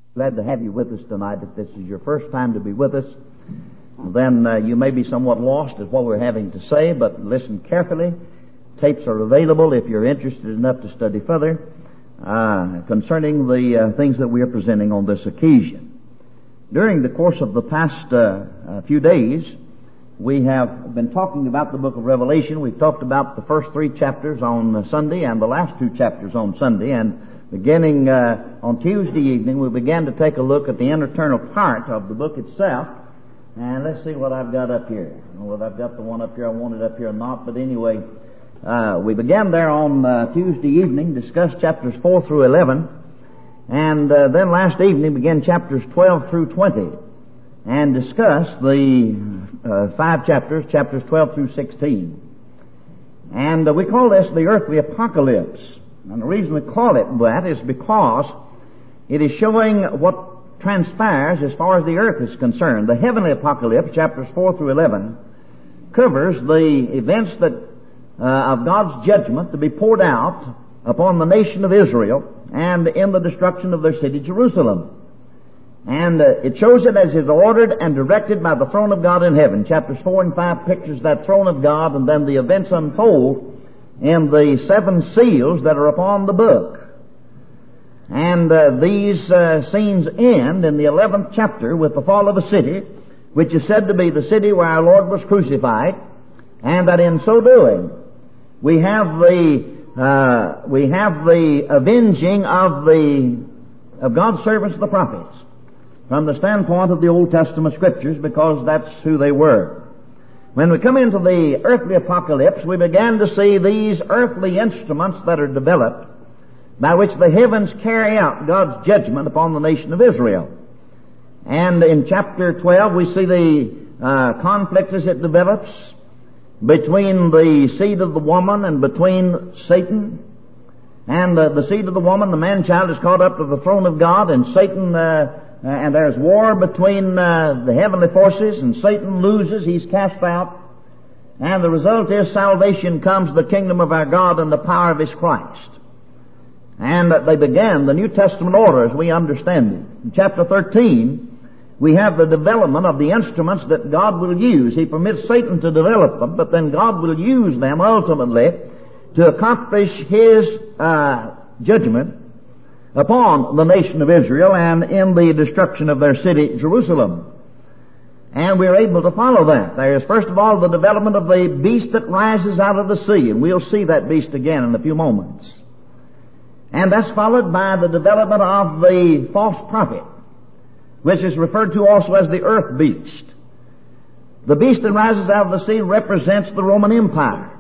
Glad to have you with us tonight. If this is your first time to be with us, then you may be somewhat lost at what we're having to say, but listen carefully. Tapes are available if you're interested enough to study further concerning the things that we are presenting on this occasion. During the course of the past few days, we have been talking about the book of Revelation. We've talked about the first 3 chapters on Sunday and the last 2 chapters on Sunday, and beginning on Tuesday evening, we began to take a look at the internal part of the book itself. And let's see what I've got up here. I don't know whether I've got the one up here I wanted up here or not, but anyway, we began there on Tuesday evening, discussed chapters 4 through 11, and then last evening began chapters 12 through 20, and discussed the 5 chapters, chapters 12 through 16. And we call this the earthly apocalypse. And the reason we call it that is because it is showing what transpires as far as the earth is concerned. The heavenly apocalypse, chapters 4 through 11, covers the events that of God's judgment to be poured out upon the nation of Israel and in the destruction of their city, Jerusalem. And it shows it as is ordered and directed by the throne of God in heaven. Chapters 4 and 5 pictures that throne of God, and then the events unfold in the 7 seals that are upon the book. And these scenes end in the 11th chapter with the fall of a city, which is said to be the city where our Lord was crucified, and that in so doing we have the avenging of God's servants, the prophets, from the standpoint of the Old Testament Scriptures, because that's who they were. When we come into the earthly apocalypse, we began to see these earthly instruments that are developed by which the heavens carry out God's judgment upon the nation of Israel. And in chapter 12, we see the conflict as it develops between the seed of the woman and between Satan. And the seed of the woman, the man-child, is caught up to the throne of God, and Satan and there's war between the heavenly forces, and Satan loses, he's cast out, and the result is salvation comes, the kingdom of our God and the power of His Christ. And they began the New Testament order as we understand it. In chapter 13, we have the development of the instruments that God will use. He permits Satan to develop them, but then God will use them ultimately to accomplish His judgment upon the nation of Israel and in the destruction of their city, Jerusalem. And we're able to follow that. There is, first of all, the development of the beast that rises out of the sea, and we'll see that beast again in a few moments. And that's followed by the development of the false prophet, which is referred to also as the earth beast. The beast that rises out of the sea represents the Roman Empire.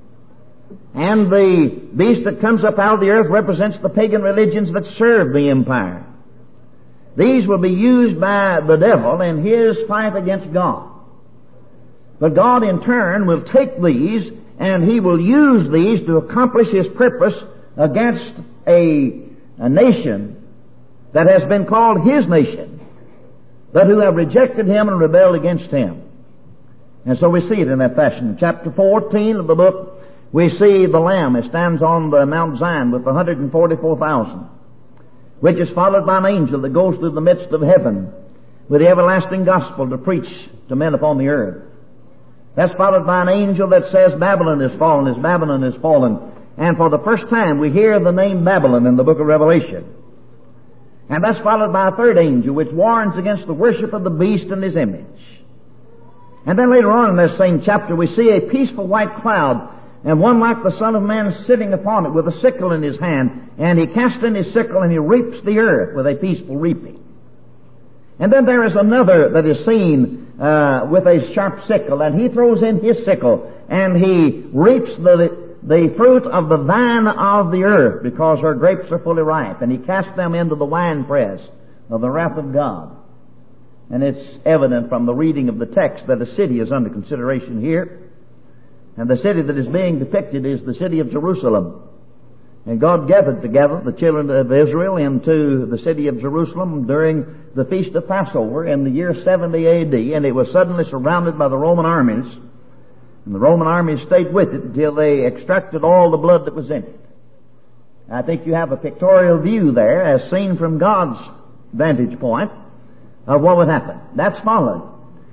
And the beast that comes up out of the earth represents the pagan religions that serve the empire. These will be used by the devil in his fight against God. But God in turn will take these and He will use these to accomplish His purpose against a nation that has been called His nation, but who have rejected Him and rebelled against Him. And so we see it in that fashion. In chapter 14 of the book, we see the Lamb. It stands on the Mount Zion with 144,000, which is followed by an angel that goes through the midst of heaven with the everlasting gospel to preach to men upon the earth. That's followed by an angel that says, Babylon is fallen, as Babylon is fallen. And for the first time we hear the name Babylon in the book of Revelation. And that's followed by a third angel which warns against the worship of the beast and his image. And then later on in this same chapter we see a peaceful white cloud, and one like the Son of Man sitting upon it with a sickle in his hand, and he casts in his sickle and he reaps the earth with a peaceful reaping. And then there is another that is seen with a sharp sickle, and he throws in his sickle and he reaps the fruit of the vine of the earth, because her grapes are fully ripe, and he casts them into the winepress of the wrath of God. And it's evident from the reading of the text that a city is under consideration here. And the city that is being depicted is the city of Jerusalem. And God gathered together the children of Israel into the city of Jerusalem during the feast of Passover in the year 70 A.D., and it was suddenly surrounded by the Roman armies. And the Roman armies stayed with it until they extracted all the blood that was in it. I think you have a pictorial view there as seen from God's vantage point of what would happen. That's followed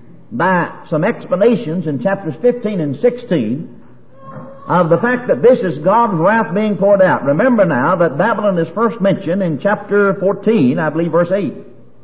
by some explanations in chapters 15 and 16 of the fact that this is God's wrath being poured out. Remember now that Babylon is first mentioned in chapter 14, I believe verse 8.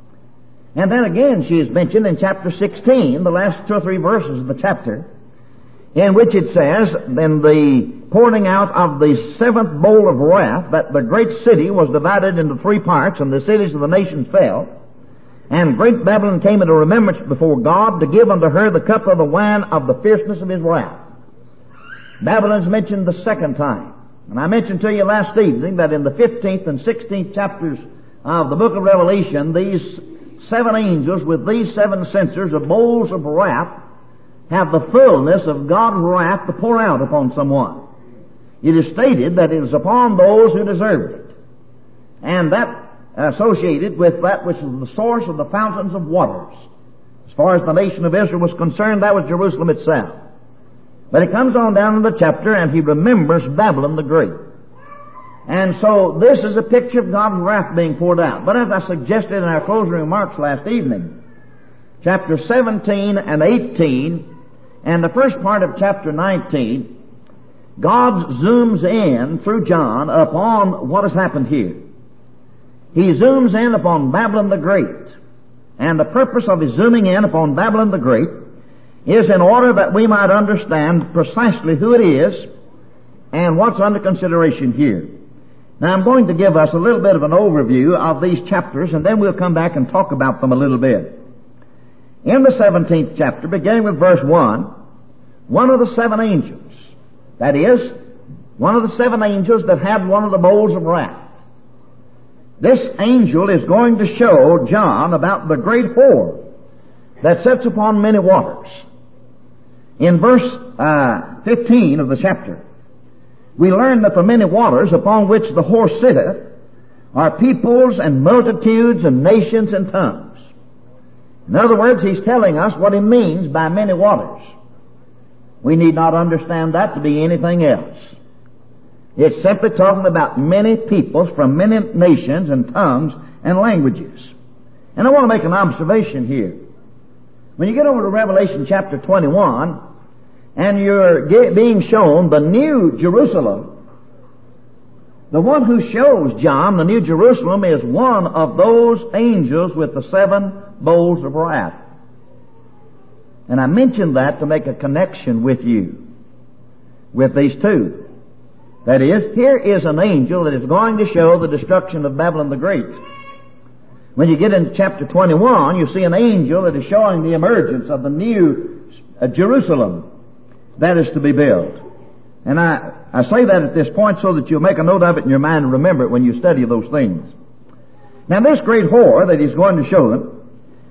And then again she is mentioned in chapter 16, the last 2 or 3 verses of the chapter, in which it says, in the pouring out of the 7th bowl of wrath, that the great city was divided into 3 parts, and the cities of the nations fell. And great Babylon came into remembrance before God to give unto her the cup of the wine of the fierceness of his wrath. Babylon's mentioned the second time. And I mentioned to you last evening that in the 15th and 16th chapters of the book of Revelation, these 7 angels with these 7 censers of bowls of wrath have the fullness of God's wrath to pour out upon someone. It is stated that it is upon those who deserved it. And that associated with that which is the source of the fountains of waters. As far as the nation of Israel was concerned, that was Jerusalem itself. But it comes on down in the chapter, and he remembers Babylon the Great. And so this is a picture of God's wrath being poured out. But as I suggested in our closing remarks last evening, chapter 17 and 18 and the first part of chapter 19, God zooms in through John upon what has happened here. He zooms in upon Babylon the Great. And the purpose of his zooming in upon Babylon the Great is in order that we might understand precisely who it is and what's under consideration here. Now I'm going to give us a little bit of an overview of these chapters, and then we'll come back and talk about them a little bit. In the 17th chapter, beginning with verse 1, one of the 7 angels, that is, one of the 7 angels that had one of the bowls of wrath, this angel is going to show John about the great whore that sits upon many waters. In verse 15 of the chapter, we learn that the many waters upon which the whore sitteth are peoples and multitudes and nations and tongues. In other words, he's telling us what he means by many waters. We need not understand that to be anything else. It's simply talking about many peoples from many nations and tongues and languages. And I want to make an observation here. When you get over to Revelation chapter 21, and you're being shown the New Jerusalem, the one who shows John the New Jerusalem is one of those angels with the 7 bowls of wrath. And I mentioned that to make a connection with you, with these 2. That is, here is an angel that is going to show the destruction of Babylon the Great. When you get into chapter 21, you see an angel that is showing the emergence of the new Jerusalem that is to be built. And I say that at this point so that you'll make a note of it in your mind and remember it when you study those things. Now this great whore that he's going to show them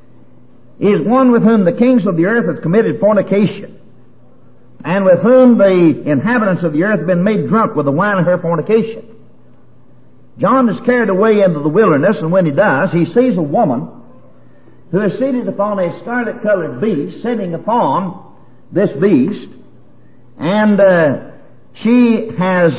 is one with whom the kings of the earth have committed fornication, and with whom the inhabitants of the earth have been made drunk with the wine of her fornication. John is carried away into the wilderness, and when he does, he sees a woman who is seated upon a scarlet-colored beast, sitting upon this beast, and she has,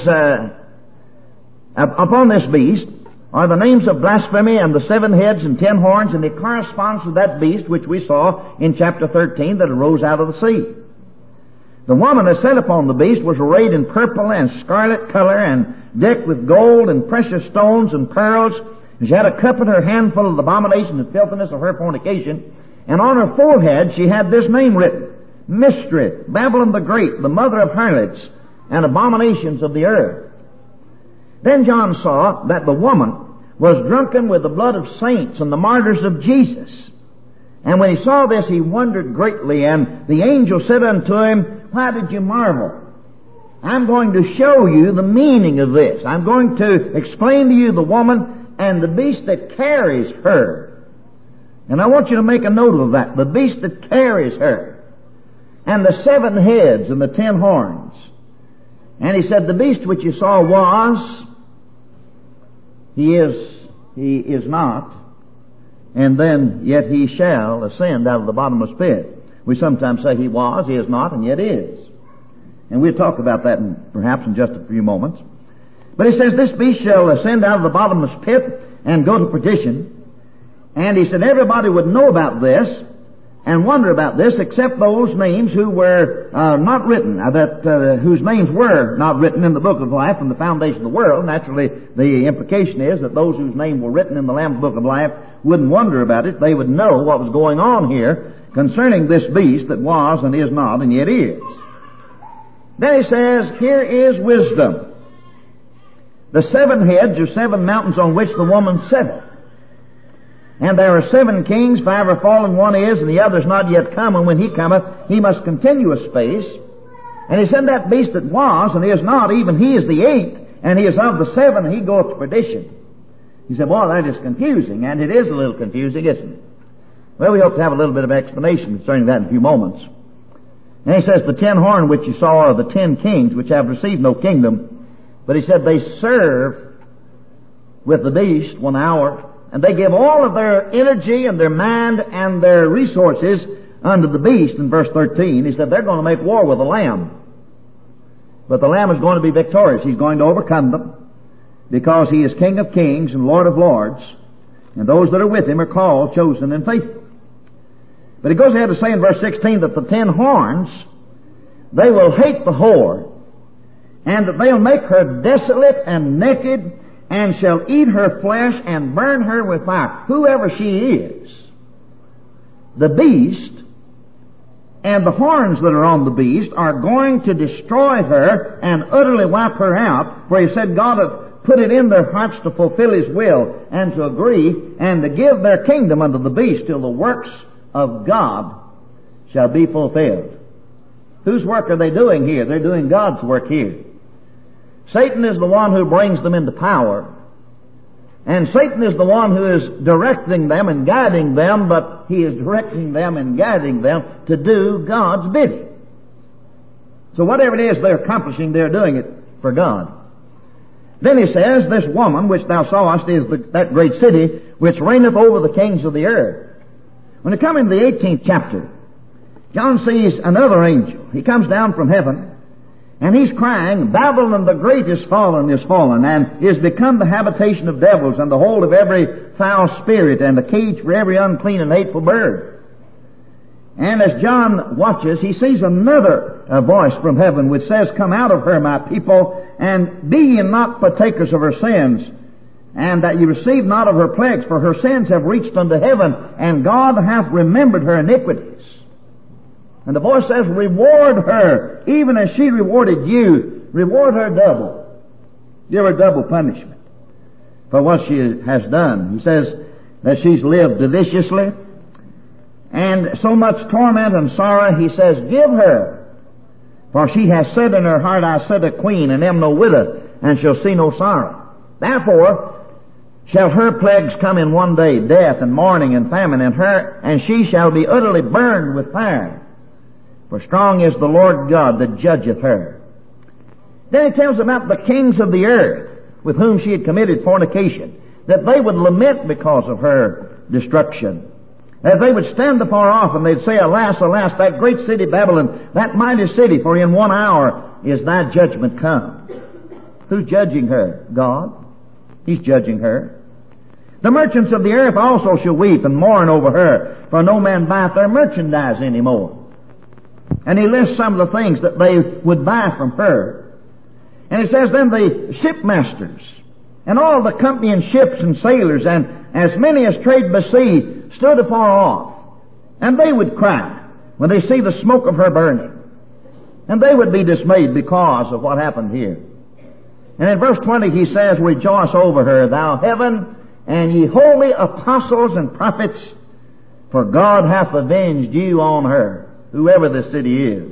upon this beast, are the names of blasphemy and the 7 heads and 10 horns, and it corresponds to that beast which we saw in chapter 13 that arose out of the sea. The woman that sat upon the beast was arrayed in purple and scarlet color and decked with gold and precious stones and pearls. And she had a cup in her hand full of the abomination and filthiness of her fornication. And on her forehead she had this name written, Mystery, Babylon the Great, the mother of harlots and abominations of the earth. Then John saw that the woman was drunken with the blood of saints and the martyrs of Jesus. And when he saw this, he wondered greatly, and the angel said unto him, Why did you marvel? I'm going to show you the meaning of this. I'm going to explain to you the woman and the beast that carries her. And I want you to make a note of that. The beast that carries her. And the 7 heads and the 10 horns. And he said, the beast which you saw was, he is not, and then yet he shall ascend out of the bottomless pit. We sometimes say he was, he is not, and yet is. And we'll talk about that perhaps in just a few moments. But he says, this beast shall ascend out of the bottomless pit and go to perdition. And he said everybody would know about this and wonder about this, except those names who were not written, whose names were not written in the book of life from the foundation of the world. Naturally, the implication is that those whose names were written in the Lamb's book of life wouldn't wonder about it. They would know what was going on here concerning this beast that was and is not and yet is. Then he says, here is wisdom. The 7 heads are 7 mountains on which the woman sitteth. And there are 7 kings, 5 are fallen, 1 is, and the other is not yet come. And when he cometh, he must continue a space. And he said that beast that was and is not, even he is the 8th, and he is of the 7, and he goeth to perdition. He said, boy, that is confusing, and it is a little confusing, isn't it? Well, we hope to have a little bit of explanation concerning that in a few moments. And he says, the 10 horn which you saw are the 10 kings which have received no kingdom. But he said they serve with the beast 1 hour, and they give all of their energy and their mind and their resources unto the beast. In verse 13, he said they're going to make war with the Lamb. But the Lamb is going to be victorious. He's going to overcome them because he is King of kings and Lord of lords. And those that are with him are called, chosen, and faithful. But he goes ahead to say in verse 16 that the 10 horns, they will hate the whore, and that they'll make her desolate and naked, and shall eat her flesh and burn her with fire. Whoever she is, the beast and the horns that are on the beast are going to destroy her and utterly wipe her out. For he said God hath put it in their hearts to fulfill his will and to agree and to give their kingdom unto the beast till the works of God shall be fulfilled. Whose work are they doing here? They're doing God's work here. Satan is the one who brings them into power. And Satan is the one who is directing them and guiding them, but he is directing them and guiding them to do God's bidding. So whatever it is they're accomplishing, they're doing it for God. Then he says, this woman which thou sawest is that great city which reigneth over the kings of the earth. When you come into the 18th chapter, John sees another angel. He comes down from heaven, and he's crying, Babylon the great is fallen, and is become the habitation of devils, and the hold of every foul spirit, and the cage for every unclean and hateful bird. And as John watches, he sees another voice from heaven which says, Come out of her, my people, and be ye not partakers of her sins, and that ye receive not of her plagues, for her sins have reached unto heaven, and God hath remembered her iniquities. And the voice says, reward her, even as she rewarded you. Reward her double. Give her double punishment for what she has done. He says that she's lived deliciously, and so much torment and sorrow, he says, give her. For she has said in her heart, I sit a queen, and am no widow, and shall see no sorrow. Therefore shall her plagues come in one day, death and mourning and famine in her, and she shall be utterly burned with fire. For strong is the Lord God that judgeth her. Then he tells about the kings of the earth with whom she had committed fornication, that they would lament because of her destruction. That they would stand afar off and they'd say, Alas, alas, that great city Babylon, that mighty city, for in 1 hour is thy judgment come. Who's judging her? God. He's judging her. The merchants of the earth also shall weep and mourn over her, for no man buyeth their merchandise any more. And he lists some of the things that they would buy from her. And it says, then the shipmasters and all the company in ships and sailors and as many as trade by sea stood afar off. And they would cry when they see the smoke of her burning. And they would be dismayed because of what happened here. And in verse 20 he says, Rejoice over her, thou heaven, and ye holy apostles and prophets, for God hath avenged you on her. Whoever the city is,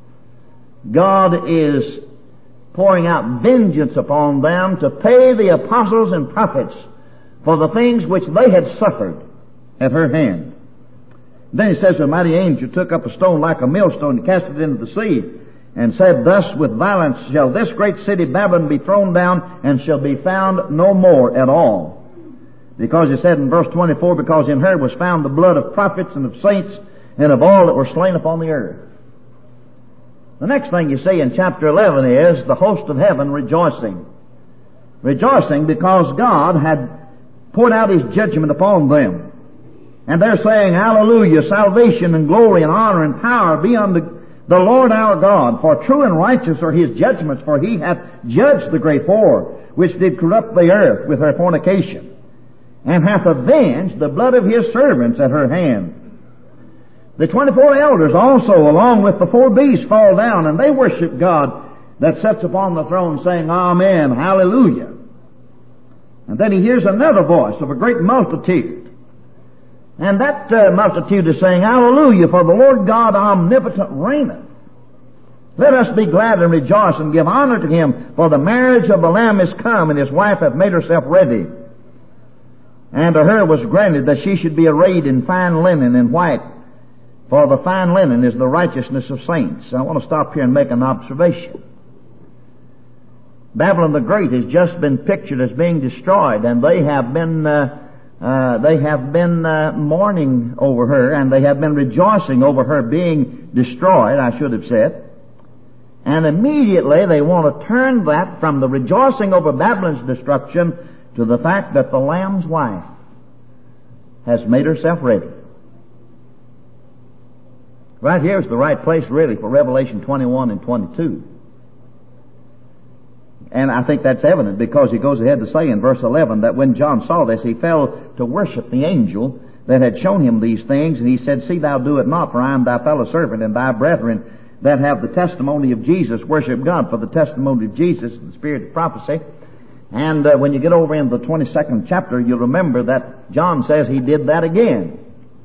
God is pouring out vengeance upon them to pay the apostles and prophets for the things which they had suffered at her hand. Then he says, a mighty angel took up a stone like a millstone and cast it into the sea, and said, Thus with violence shall this great city Babylon be thrown down, and shall be found no more at all. Because he said in verse 24, Because in her was found the blood of prophets and of saints, and of all that were slain upon the earth. The next thing you see in chapter 11 is the host of heaven rejoicing. Rejoicing because God had poured out his judgment upon them. And they're saying, Hallelujah, salvation and glory and honor and power be unto the Lord our God, for true and righteous are His judgments, for He hath judged the great whore, which did corrupt the earth with her fornication, and hath avenged the blood of His servants at her hand. The 24 elders also, along with the 4 beasts, fall down, and they worship God that sits upon the throne, saying, Amen, Hallelujah. And then he hears another voice of a great multitude. And that multitude is saying, Hallelujah, for the Lord God omnipotent reigneth. Let us be glad and rejoice and give honor to Him, for the marriage of the Lamb is come, and His wife hath made herself ready. And to her was granted that she should be arrayed in fine linen and white, for the fine linen is the righteousness of saints. I want to stop here and make an observation. Babylon the Great has just been pictured as being destroyed, and they have been mourning over her, and they have been rejoicing over her being destroyed, I should have said. And immediately they want to turn that from the rejoicing over Babylon's destruction to the fact that the Lamb's wife has made herself ready. Right here is the right place, really, for Revelation 21 and 22. And I think that's evident because he goes ahead to say in verse 11 that when John saw this, he fell to worship the angel that had shown him these things, and he said, See thou do it not, for I am thy fellow servant, and thy brethren that have the testimony of Jesus worship God, for the testimony of Jesus is the spirit of prophecy. And when you get over in the 22nd chapter, you'll remember that John says he did that again.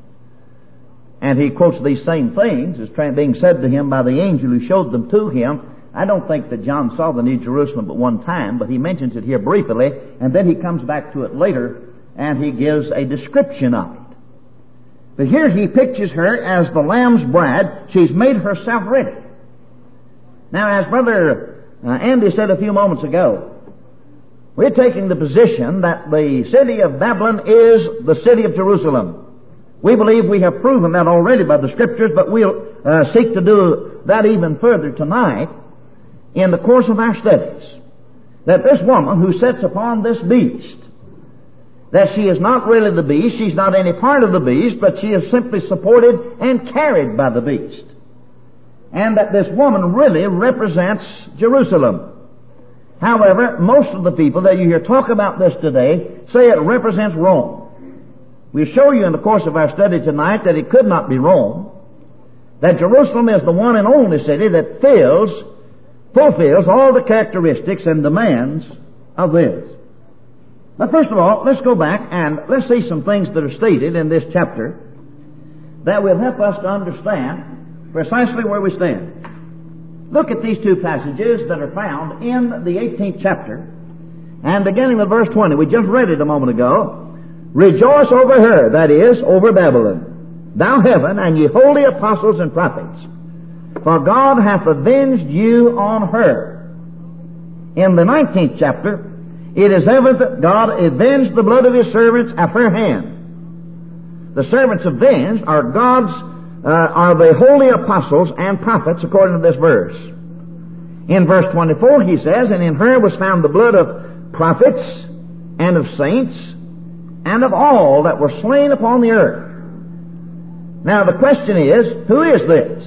And he quotes these same things as being said to him by the angel who showed them to him. I don't think that John saw the New Jerusalem but one time, but he mentions it here briefly, and then he comes back to it later, and he gives a description of it. But here he pictures her as the Lamb's bride. She's made herself ready. Now, as Brother Andy said a few moments ago, we're taking the position that the city of Babylon is the city of Jerusalem. We believe we have proven that already by the Scriptures, but we'll seek to do that even further tonight in the course of our studies. That this woman who sits upon this beast, that she is not really the beast, she's not any part of the beast, but she is simply supported and carried by the beast. And that this woman really represents Jerusalem. However, most of the people that you hear talk about this today say it represents Rome. We'll show you in the course of our study tonight that it could not be Rome, that Jerusalem is the one and only city that fulfills all the characteristics and demands of this. But first of all, let's go back and let's see some things that are stated in this chapter that will help us to understand precisely where we stand. Look at these two passages that are found in the 18th chapter, and beginning with verse 20. We just read it a moment ago. Rejoice over her, that is, over Babylon, thou heaven, and ye holy apostles and prophets, for God hath avenged you on her. In the 19th chapter, it is evident that God avenged the blood of His servants at her hand. The servants avenged are the holy apostles and prophets according to this verse. In verse 24 he says, And in her was found the blood of prophets and of saints and of all that were slain upon the earth. Now the question is, who is this?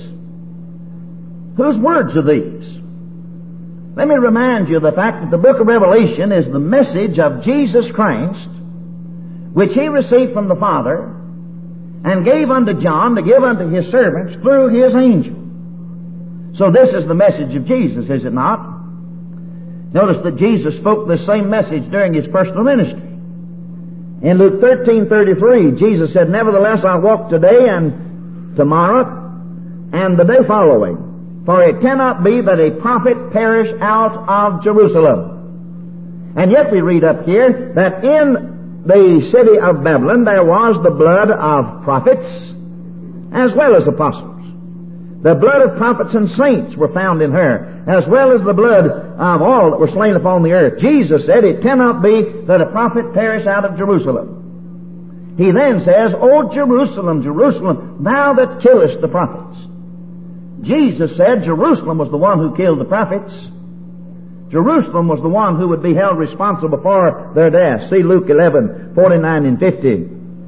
Whose words are these? Let me remind you of the fact that the book of Revelation is the message of Jesus Christ, which He received from the Father and gave unto John to give unto His servants through His angel. So this is the message of Jesus, is it not? Notice that Jesus spoke the same message during His personal ministry. In Luke 13:33, Jesus said, Nevertheless I walk today and tomorrow and the day following, for it cannot be that a prophet perish out of Jerusalem. And yet we read up here that in the city of Babylon there was the blood of prophets as well as apostles. The blood of prophets and saints were found in her, as well as the blood of all that were slain upon the earth. Jesus said, It cannot be that a prophet perish out of Jerusalem. He then says, O Jerusalem, Jerusalem, thou that killest the prophets. Jesus said Jerusalem was the one who killed the prophets. Jerusalem was the one who would be held responsible for their death. See Luke 11:49 and 50.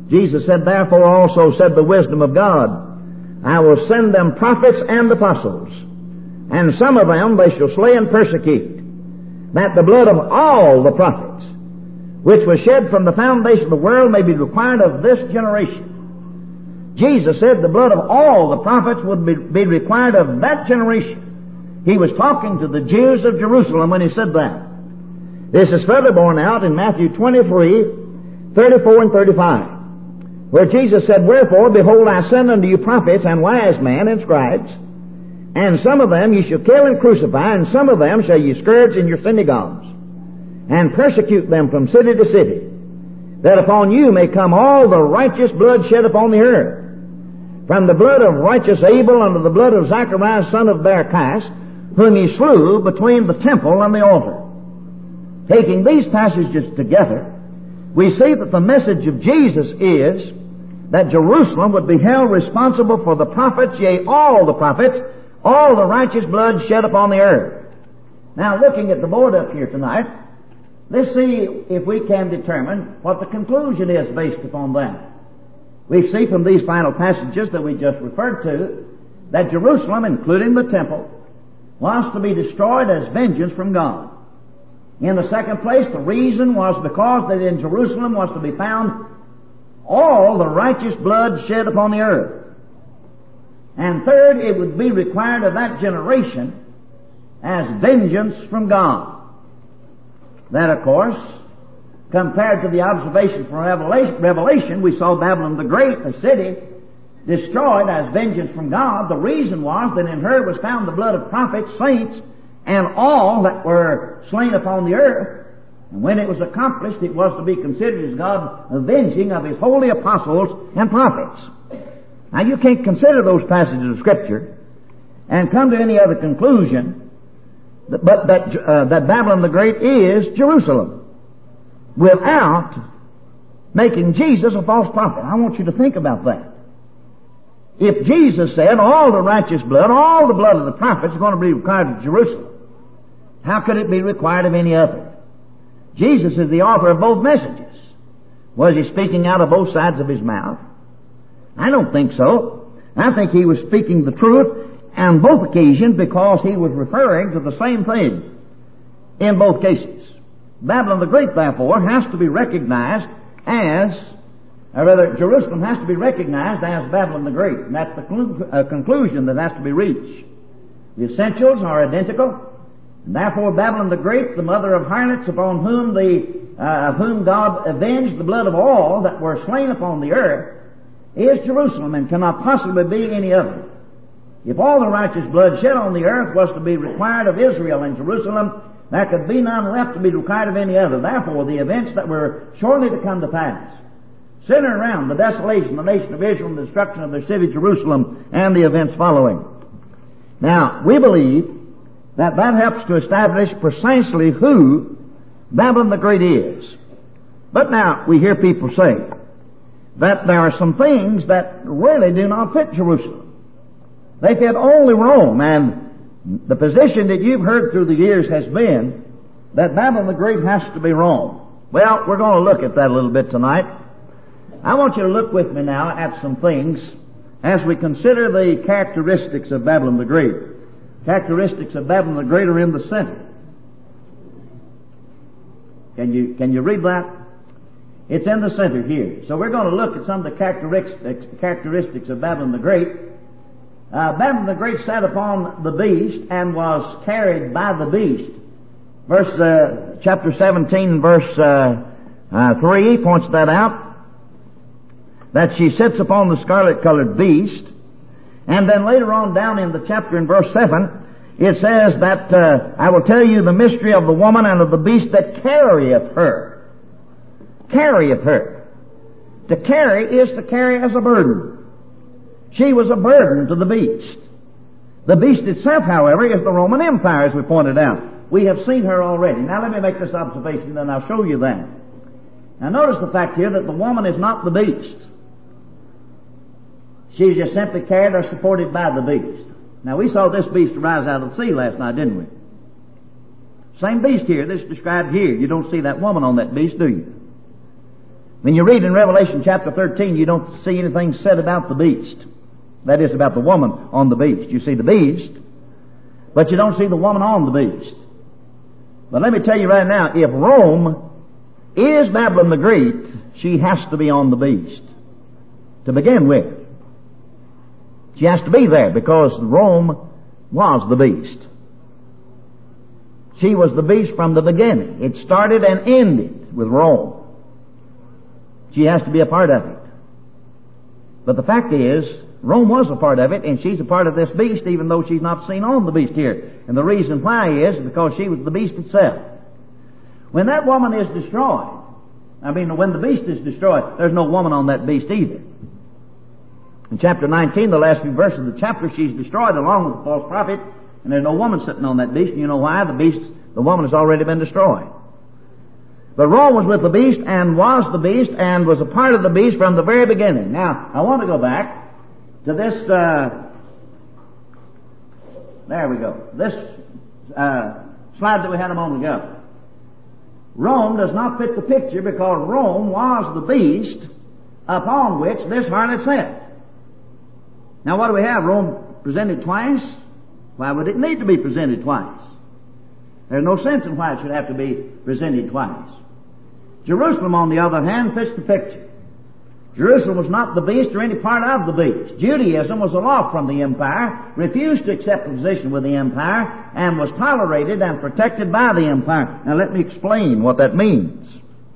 Jesus said, therefore also said the wisdom of God, I will send them prophets and apostles, and some of them they shall slay and persecute, that the blood of all the prophets, which was shed from the foundation of the world, may be required of this generation. Jesus said the blood of all the prophets would be required of that generation. He was talking to the Jews of Jerusalem when he said that. This is further borne out in Matthew 23, 34 and 35, where Jesus said, wherefore, behold, I send unto you prophets and wise men and scribes, and some of them ye shall kill and crucify, and some of them shall ye scourge in your synagogues, and persecute them from city to city, that upon you may come all the righteous blood shed upon the earth, from the blood of righteous Abel unto the blood of Zacharias son of Barachias, whom he slew between the temple and the altar. Taking these passages together, we see that the message of Jesus is that Jerusalem would be held responsible for the prophets, yea, all the prophets, all the righteous blood shed upon the earth. Now, looking at the board up here tonight, let's see if we can determine what the conclusion is based upon that. We see from these final passages that we just referred to that Jerusalem, including the temple, was to be destroyed as vengeance from God. In the second place, the reason was because that in Jerusalem was to be found all the righteous blood shed upon the earth. And third, it would be required of that generation as vengeance from God. That, of course, compared to the observation from Revelation, we saw Babylon the Great, a city, destroyed as vengeance from God. The reason was that in her was found the blood of prophets, saints, and all that were slain upon the earth. And when it was accomplished, it was to be considered as God avenging of His holy apostles and prophets. Now, you can't consider those passages of Scripture and come to any other conclusion but that Babylon the Great is Jerusalem without making Jesus a false prophet. I want you to think about that. If Jesus said all the righteous blood, all the blood of the prophets is going to be required of Jerusalem, how could it be required of any other? Jesus is the author of both messages. Was He speaking out of both sides of His mouth? I don't think so. I think He was speaking the truth on both occasions because He was referring to the same thing in both cases. Babylon the Great, therefore, has to be recognized as, or rather, Jerusalem has to be recognized as Babylon the Great. And that's the conclusion that has to be reached. The essentials are identical. And therefore, Babylon the Great, the mother of harlots, upon whom God avenged the blood of all that were slain upon the earth, is Jerusalem and cannot possibly be any other. If all the righteous blood shed on the earth was to be required of Israel and Jerusalem, there could be none left to be required of any other. Therefore, the events that were shortly to come to pass, center around the desolation of the nation of Israel and the destruction of their city Jerusalem and the events following. Now, we believe that helps to establish precisely who Babylon the Great is. But now, we hear people say that there are some things that really do not fit Jerusalem. They fit only Rome, and the position that you've heard through the years has been that Babylon the Great has to be Rome. Well, we're going to look at that a little bit tonight. I want you to look with me now at some things as we consider the characteristics of Babylon the Great. Characteristics of Babylon the Great are in the center. Can you read that? It's in the center here. So we're going to look at some of the characteristics of Babylon the Great. Babylon the Great sat upon the beast and was carried by the beast. Chapter 17, verse 3 points that out. That she sits upon the scarlet-colored beast. And then later on down in the chapter in verse 7, it says that, I will tell you the mystery of the woman and of the beast that carrieth her. Carrieth her. To carry is to carry as a burden. She was a burden to the beast. The beast itself, however, is the Roman Empire, as we pointed out. We have seen her already. Now let me make this observation, then I'll show you that. Now notice the fact here that the woman is not the beast. She's just simply carried or supported by the beast. Now we saw this beast rise out of the sea last night, didn't we? Same beast here that's described here. You don't see that woman on that beast, do you? When you read in Revelation chapter 13, you don't see anything said about the beast. That is, about the woman on the beast. You see the beast, but you don't see the woman on the beast. But let me tell you right now, if Rome is Babylon the Great, she has to be on the beast to begin with. She has to be there because Rome was the beast. She was the beast from the beginning. It started and ended with Rome. She has to be a part of it. But the fact is, Rome was a part of it, and she's a part of this beast, even though she's not seen on the beast here. And the reason why is because she was the beast itself. When that woman is destroyed, when the beast is destroyed, there's no woman on that beast either. In chapter 19, the last few verses of the chapter, she's destroyed along with the false prophet, and there's no woman sitting on that beast. And you know why? The woman has already been destroyed. But Rome was with the beast and was the beast and was a part of the beast from the very beginning. Now, I want to go back to this, there we go, this slide that we had a moment ago. Rome does not fit the picture because Rome was the beast upon which this harlot sat. Now what do we have? Rome presented twice? Why would it need to be presented twice? There's no sense in why it should have to be presented twice. Jerusalem, on the other hand, fits the picture. Jerusalem was not the beast or any part of the beast. Judaism was aloft from the empire, refused to accept a position with the empire, and was tolerated and protected by the empire. Now let me explain what that means.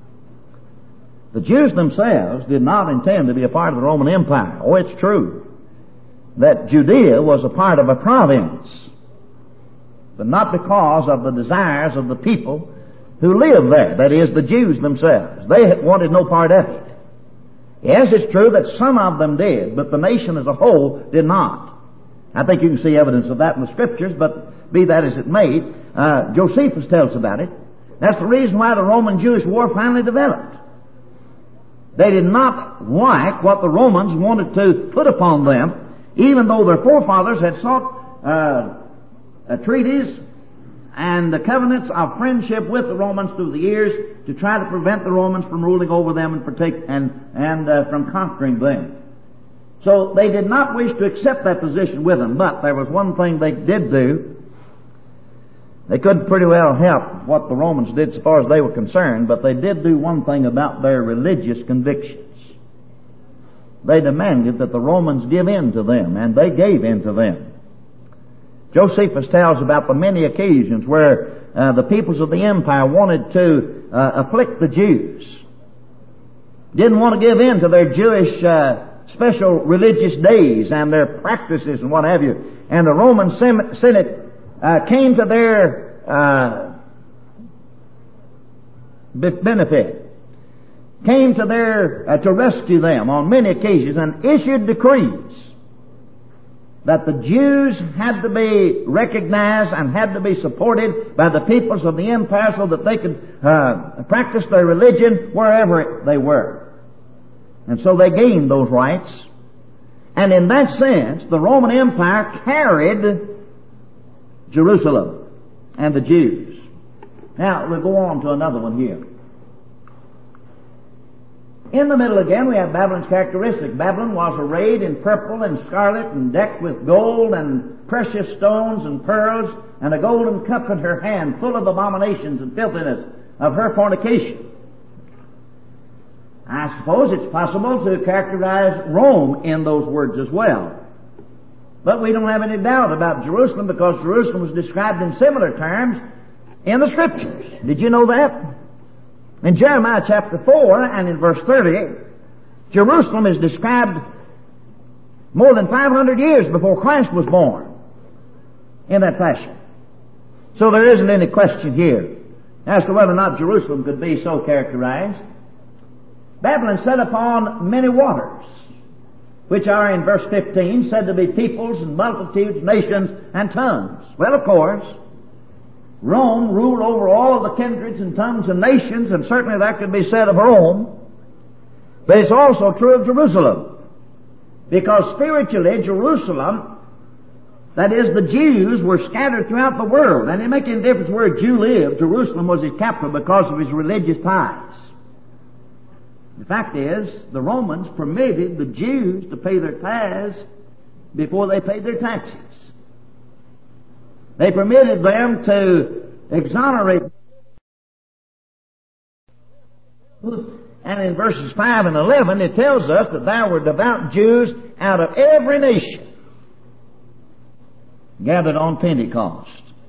The Jews themselves did not intend to be a part of the Roman Empire. Oh, it's true that Judea was a part of a province, but not because of the desires of the people who lived there. That is, the Jews themselves. They wanted no part of it. Yes, it's true that some of them did, but the nation as a whole did not. I think you can see evidence of that in the Scriptures, but be that as it may, Josephus tells about it. That's the reason why the Roman-Jewish War finally developed. They did not like what the Romans wanted to put upon them, even though their forefathers had sought treaties and the covenants of friendship with the Romans through the years to try to prevent the Romans from ruling over them and from conquering them. So they did not wish to accept that position with them, but there was one thing they did do. They couldn't pretty well help what the Romans did so far as they were concerned, but they did do one thing about their religious convictions. They demanded that the Romans give in to them, and they gave in to them. Josephus tells about the many occasions where the peoples of the empire wanted to afflict the Jews. Didn't want to give in to their Jewish special religious days and their practices and what have you. And the Roman Senate came to their benefit, came to their to rescue them on many occasions and issued decrees that the Jews had to be recognized and had to be supported by the peoples of the empire so that they could practice their religion wherever they were. And so they gained those rights. And in that sense, the Roman Empire carried Jerusalem and the Jews. Now, we'll go on to another one here. In the middle again, we have Babylon's characteristic. Babylon was arrayed in purple and scarlet and decked with gold and precious stones and pearls, and a golden cup in her hand, full of abominations and filthiness of her fornication. I suppose it's possible to characterize Rome in those words as well. But we don't have any doubt about Jerusalem because Jerusalem was described in similar terms in the Scriptures. Did you know that? In Jeremiah chapter 4 and in verse 30, Jerusalem is described more than 500 years before Christ was born in that fashion. So there isn't any question here as to whether or not Jerusalem could be so characterized. Babylon sat upon many waters, which are in verse 15 said to be peoples and multitudes, nations, and tongues. Well, of course, Rome ruled over all the kindreds and tongues and nations, and certainly that could be said of Rome. But it's also true of Jerusalem. Because spiritually, Jerusalem, that is, the Jews, were scattered throughout the world. And it didn't make any difference where a Jew lived. Jerusalem was his capital because of his religious ties. The fact is, the Romans permitted the Jews to pay their tithes before they paid their taxes. They permitted them to exonerate. And in verses 5 and 11, it tells us that there were devout Jews out of every nation gathered on Pentecost.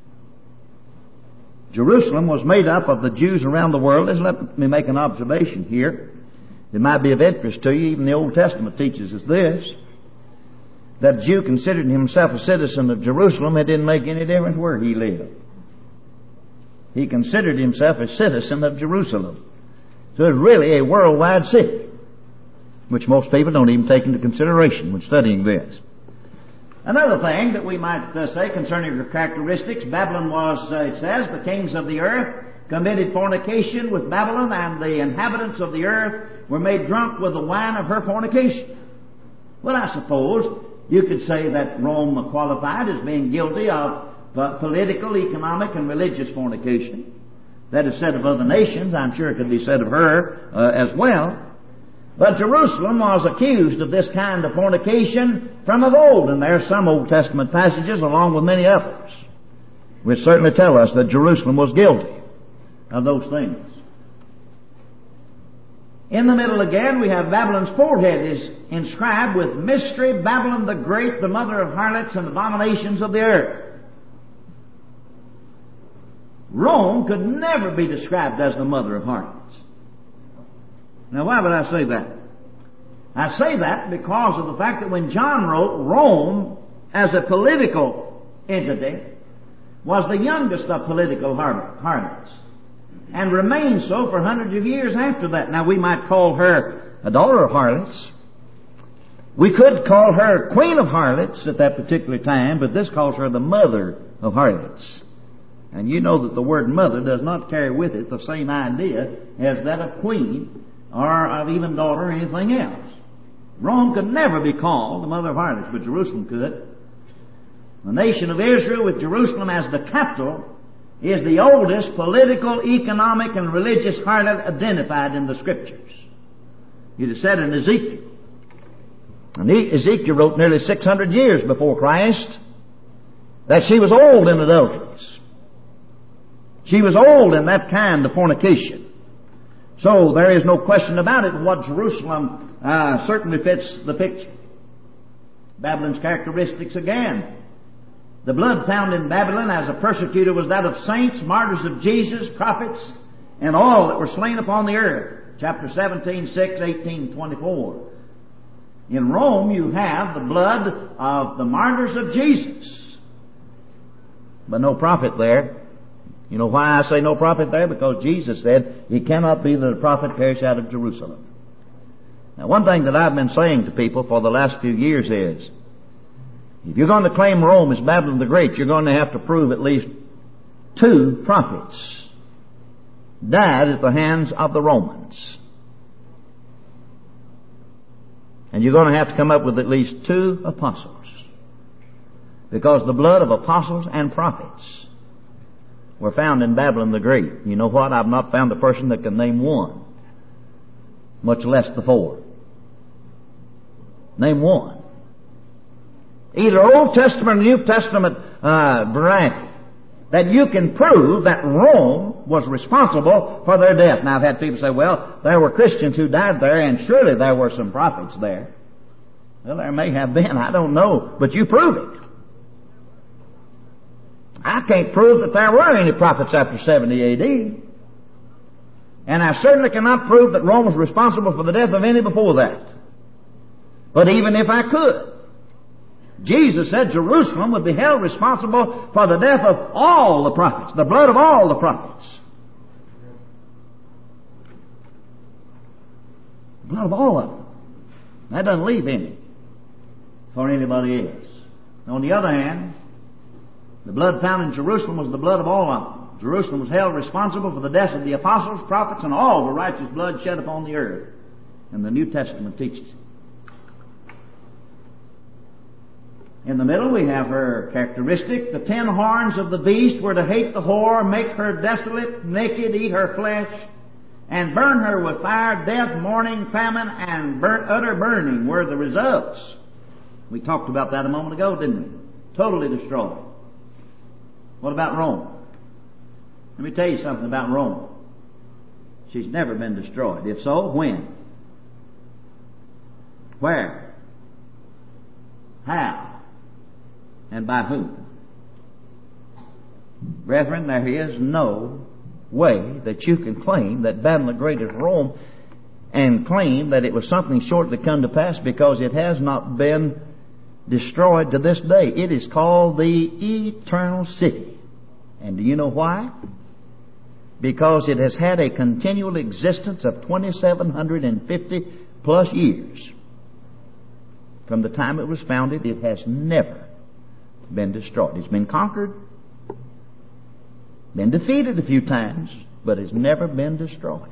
Jerusalem was made up of the Jews around the world. Let me make an observation here. It might be of interest to you. Even the Old Testament teaches us this, that a Jew considered himself a citizen of Jerusalem. It didn't make any difference where he lived. He considered himself a citizen of Jerusalem. So it's really a worldwide city, which most people don't even take into consideration when studying this. Another thing that we might say concerning her characteristics, Babylon was, it says, the kings of the earth committed fornication with Babylon, and the inhabitants of the earth were made drunk with the wine of her fornication. Well, I suppose you could say that Rome qualified as being guilty of political, economic, and religious fornication. That is said of other nations. I'm sure it could be said of her as well. But Jerusalem was accused of this kind of fornication from of old, and there are some Old Testament passages along with many others which certainly tell us that Jerusalem was guilty of those things. In the middle again, we have Babylon's forehead is inscribed with mystery, Babylon the Great, the mother of harlots and abominations of the earth. Rome could never be described as the mother of harlots. Now, why would I say that? I say that because of the fact that when John wrote, Rome, as a political entity, was the youngest of political harlots, and remained so for hundreds of years after that. Now, we might call her a daughter of harlots. We could call her queen of harlots at that particular time, but this calls her the mother of harlots. And you know that the word mother does not carry with it the same idea as that of queen or of even daughter or anything else. Rome could never be called the mother of harlots, but Jerusalem could. The nation of Israel, with Jerusalem as the capital, is the oldest political, economic, and religious harlot identified in the Scriptures. It is said in Ezekiel. And Ezekiel wrote nearly 600 years before Christ that she was old in adulteries. She was old in that kind of fornication. So there is no question about it. What Jerusalem certainly fits the picture. Babylon's characteristics again. The blood found in Babylon as a persecutor was that of saints, martyrs of Jesus, prophets, and all that were slain upon the earth. Chapter 17, 6, 18, 24. In Rome you have the blood of the martyrs of Jesus. But no prophet there. You know why I say no prophet there? Because Jesus said, it cannot be that a prophet perish out of Jerusalem. Now, one thing that I've been saying to people for the last few years is, if you're going to claim Rome as Babylon the Great, you're going to have to prove at least 2 prophets died at the hands of the Romans. And you're going to have to come up with at least 2 apostles. Because the blood of apostles and prophets were found in Babylon the Great. You know what? I've not found a person that can name one, much less the 4. Name one. Either Old Testament or New Testament variety, that you can prove that Rome was responsible for their death. Now, I've had people say, well, there were Christians who died there, and surely there were some prophets there. Well, there may have been. I don't know. But you prove it. I can't prove that there were any prophets after 70 A.D. And I certainly cannot prove that Rome was responsible for the death of any before that. But even if I could, Jesus said Jerusalem would be held responsible for the death of all the prophets, the blood of all the prophets. The blood of all of them. That doesn't leave any for anybody else. On the other hand, the blood found in Jerusalem was the blood of all of them. Jerusalem was held responsible for the deaths of the apostles, prophets, and all the righteous blood shed upon the earth. And the New Testament teaches it. In the middle we have her characteristic. The 10 horns of the beast were to hate the whore, make her desolate, naked, eat her flesh, and burn her with fire. Death, mourning, famine, and utter burning were the results. We talked about that a moment ago, didn't we? Totally destroyed. What about Rome? Let me tell you something about Rome. She's never been destroyed. If so, when? Where? How? And by whom? Brethren, there is no way that you can claim that Babylon the Great is Rome and claim that it was something short to come to pass, because it has not been destroyed to this day. It is called the Eternal City. And do you know why? Because it has had a continual existence of 2,750 plus years. From the time it was founded, it has never been destroyed. It's been conquered, been defeated a few times, but it's never been destroyed.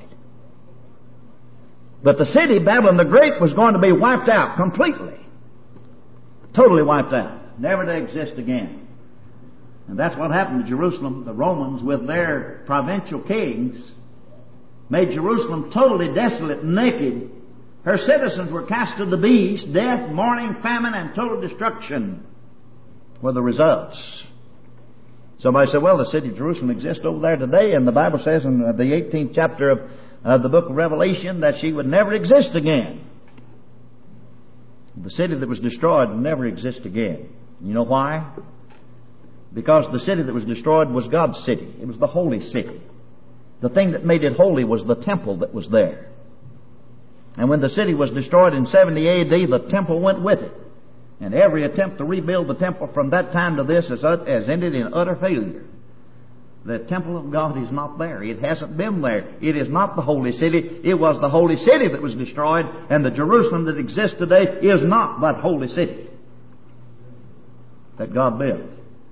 But the city, Babylon the Great, was going to be wiped out completely. Totally wiped out. Never to exist again. And that's what happened to Jerusalem. The Romans, with their provincial kings, made Jerusalem totally desolate and naked. Her citizens were cast to the beast. Death, mourning, famine, and total destruction were the results. Somebody said, well, the city of Jerusalem exists over there today, and the Bible says in the 18th chapter of the book of Revelation that she would never exist again. The city that was destroyed will never exist again. You know why? Because the city that was destroyed was God's city. It was the holy city. The thing that made it holy was the temple that was there. And when the city was destroyed in 70 A.D., the temple went with it. And every attempt to rebuild the temple from that time to this has ended in utter failure. The temple of God is not there. It hasn't been there. It is not the holy city. It was the holy city that was destroyed, and the Jerusalem that exists today is not that holy city that God built.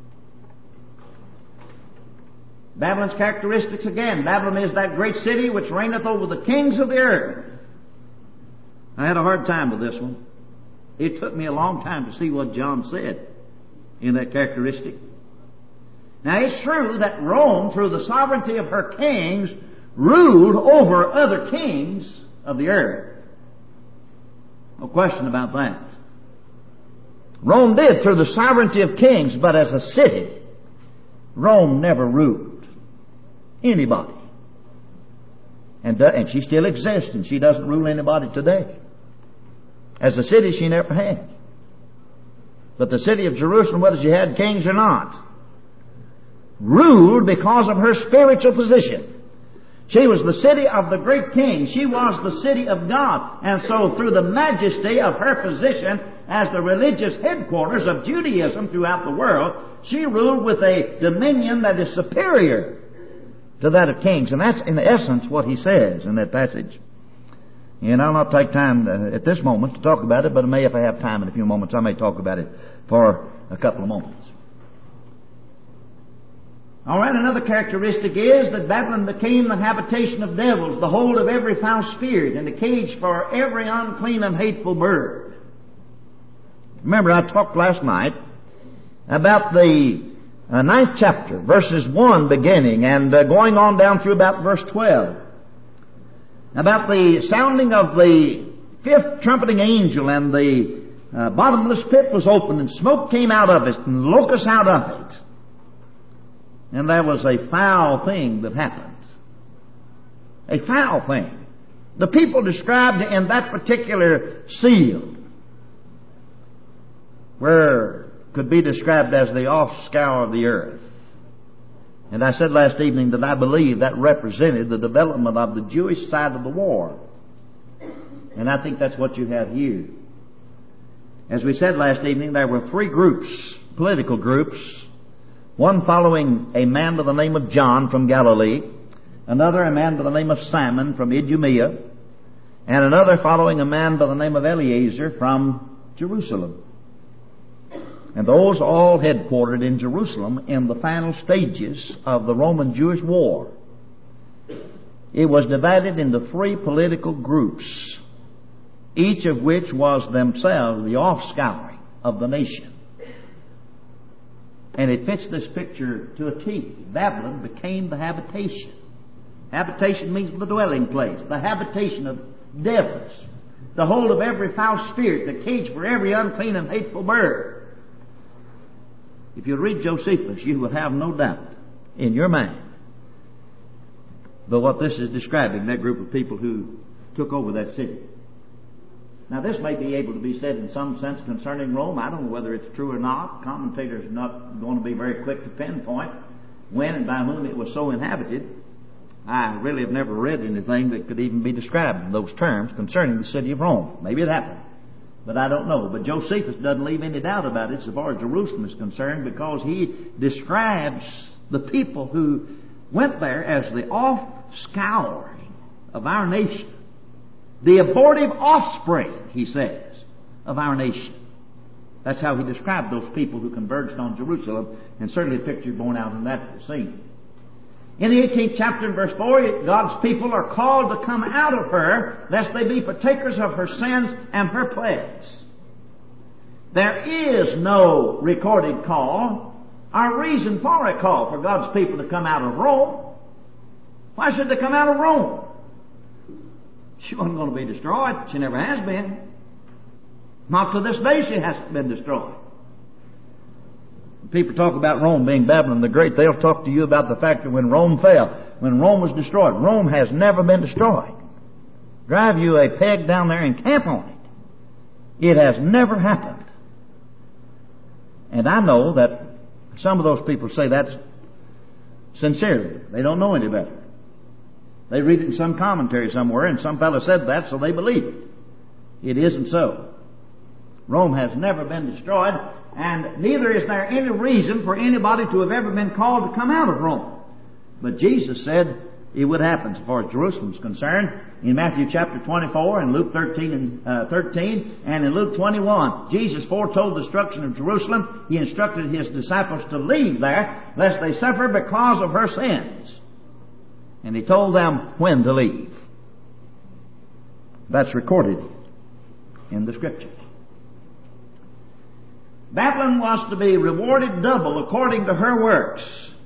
Babylon's characteristics again. Babylon is that great city which reigneth over the kings of the earth. I had a hard time with this one. It took me a long time to see what John said in that characteristic. Now, it's true that Rome, through the sovereignty of her kings, ruled over other kings of the earth. No question about that. Rome did through the sovereignty of kings, but as a city, Rome never ruled anybody. And she still exists, and she doesn't rule anybody today. As a city, she never had. But the city of Jerusalem, whether she had kings or not, ruled because of her spiritual position. She was the city of the great king. She was the city of God. And so through the majesty of her position as the religious headquarters of Judaism throughout the world, she ruled with a dominion that is superior to that of kings. And that's in essence what he says in that passage. And I'll not take time at this moment to talk about it, but if I have time in a few moments, I may talk about it for a couple of moments. All right, another characteristic is that Babylon became the habitation of devils, the hold of every foul spirit, and the cage for every unclean and hateful bird. Remember, I talked last night about the 9th chapter, verses 1 beginning, and going on down through about verse 12. About the sounding of the 5th trumpeting angel, and the bottomless pit was opened, and smoke came out of it, and locusts out of it. And there was a foul thing that happened. A foul thing. The people described in that particular seal could be described as the offscour of the earth. And I said last evening that I believe that represented the development of the Jewish side of the war. And I think that's what you have here. As we said last evening, there were 3 groups, political groups. One following a man by the name of John from Galilee, another a man by the name of Simon from Idumea, and another following a man by the name of Eleazar from Jerusalem. And those all headquartered in Jerusalem in the final stages of the Roman Jewish war. It was divided into 3 political groups, each of which was themselves the offscouring of the nation. And it fits this picture to a T. Babylon became the habitation Habitation means the dwelling place, the habitation of devils, the hold of every foul spirit, the cage for every unclean and hateful bird. If you read Josephus, you will have no doubt in your mind but what this is describing, that group of people who took over that city. Now, this may be able to be said in some sense concerning Rome. I don't know whether it's true or not. Commentators are not going to be very quick to pinpoint when and by whom it was so inhabited. I really have never read anything that could even be described in those terms concerning the city of Rome. Maybe it happened, but I don't know. But Josephus doesn't leave any doubt about it so far as Jerusalem is concerned, because he describes the people who went there as the offscouring of our nation, the abortive offspring, he says, of our nation. That's how he described those people who converged on Jerusalem, and certainly a picture borne out in that scene. In the 18th chapter and verse 4, God's people are called to come out of her, lest they be partakers of her sins and her plagues. There is no recorded call or reason for a call for God's people to come out of Rome. Why should they come out of Rome? She wasn't going to be destroyed. She never has been. Not to this day she hasn't been destroyed. When people talk about Rome being Babylon the Great, they'll talk to you about the fact that when Rome fell, when Rome was destroyed, Rome has never been destroyed. Drive you a peg down there and camp on it. It has never happened. And I know that some of those people say that sincerely. They don't know any better. They read it in some commentary somewhere, and some fellow said that, so they believe it. It isn't so. Rome has never been destroyed, and neither is there any reason for anybody to have ever been called to come out of Rome. But Jesus said it would happen as far as Jerusalem is concerned in Matthew chapter 24 and Luke 13 and in Luke 21. Jesus foretold the destruction of Jerusalem. He instructed his disciples to leave there lest they suffer because of her sins. And he told them when to leave. That's recorded in the Scriptures. Babylon was to be rewarded double according to her works.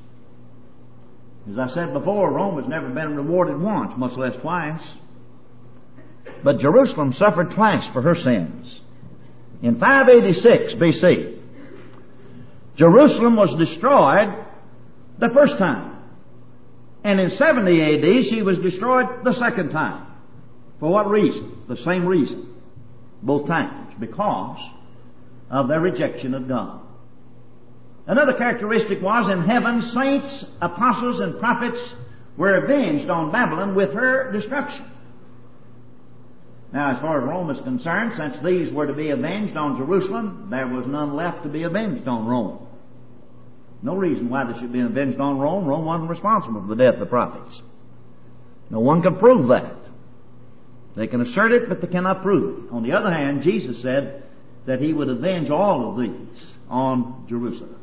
As I said before, Rome has never been rewarded once, much less twice. But Jerusalem suffered twice for her sins. In 586 BC, Jerusalem was destroyed the first time. And in 70 AD, she was destroyed the second time. For what reason? The same reason. Both times. Because of their rejection of God. Another characteristic was in heaven, saints, apostles, and prophets were avenged on Babylon with her destruction. Now, as far as Rome is concerned, since these were to be avenged on Jerusalem, there was none left to be avenged on Rome. No reason why they should be avenged on Rome. Rome wasn't responsible for the death of the prophets. No one can prove that. They can assert it, but they cannot prove it. On the other hand, Jesus said that he would avenge all of these on Jerusalem.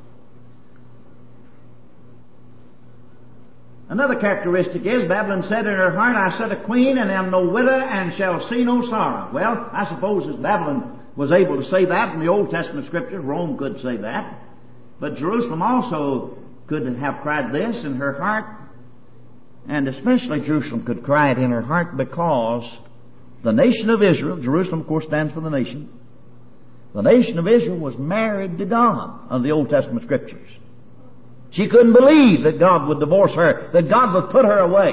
Another characteristic is, Babylon said in her heart, I set a queen and am no widow and shall see no sorrow. Well, I suppose as Babylon was able to say that in the Old Testament Scriptures, Rome could say that. But Jerusalem also could have cried this in her heart, and especially Jerusalem could cry it in her heart because the nation of Israel, Jerusalem of course stands for the nation, the nation of Israel was married to God of the Old Testament Scriptures. She couldn't believe that God would divorce her, that God would put her away,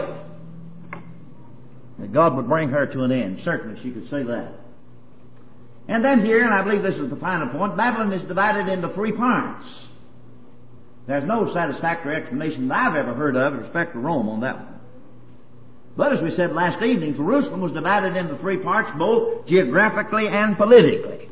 that God would bring her to an end. Certainly she could say that. And then here, and I believe this is the final point, Babylon is divided into three parts. There's no satisfactory explanation that I've ever heard of with respect to Rome on that one. But as we said last evening, Jerusalem was divided into three parts, both geographically and politically.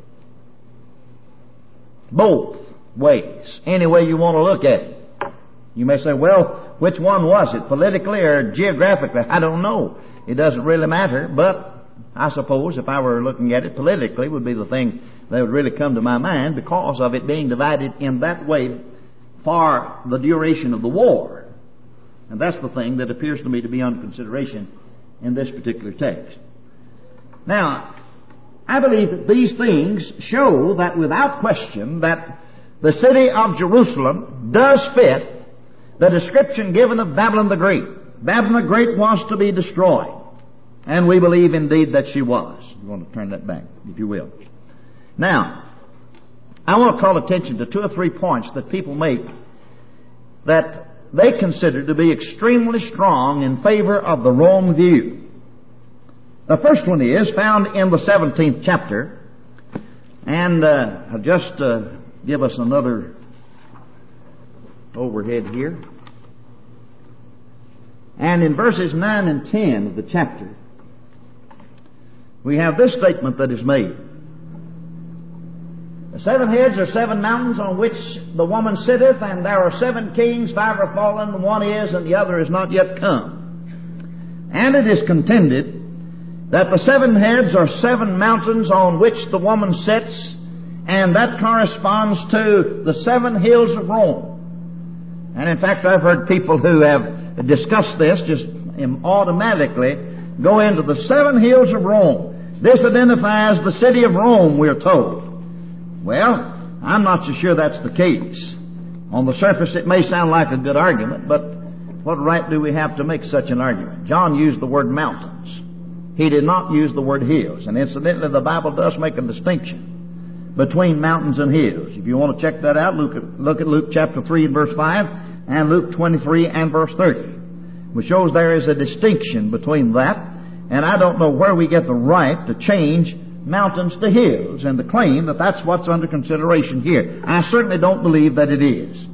Both ways. Any way you want to look at it. You may say, well, which one was it, politically or geographically? I don't know. It doesn't really matter, but I suppose if I were looking at it politically would be the thing that would really come to my mind because of it being divided in that way for the duration of the war. And that's the thing that appears to me to be under consideration in this particular text. Now, I believe that these things show that without question that the city of Jerusalem does fit the description given of Babylon the Great. Babylon the Great was to be destroyed. And we believe indeed that she was. You want to turn that back, if you will. Now, I want to call attention to 2 or 3 points that people make that they consider to be extremely strong in favor of the Rome view. The first one is found in the 17th chapter, and I'll just give us another overhead here. And in verses 9 and 10 of the chapter, we have this statement that is made. The 7 heads are 7 mountains on which the woman sitteth, and there are 7 kings, 5 are fallen, and one is, and the other is not yet come. And it is contended that the 7 heads are 7 mountains on which the woman sits, and that corresponds to the 7 hills of Rome. And in fact, I've heard people who have discussed this just automatically go into the 7 hills of Rome. This identifies the city of Rome, we're told. Well, I'm not so sure that's the case. On the surface, it may sound like a good argument, but what right do we have to make such an argument? John used the word mountains. He did not use the word hills. And incidentally, the Bible does make a distinction between mountains and hills. If you want to check that out, look at Luke chapter 3 and verse 5 and Luke 23 and verse 30, which shows there is a distinction between that. And I don't know where we get the right to change mountains to hills and to claim that that's what's under consideration here. I certainly don't believe that it is.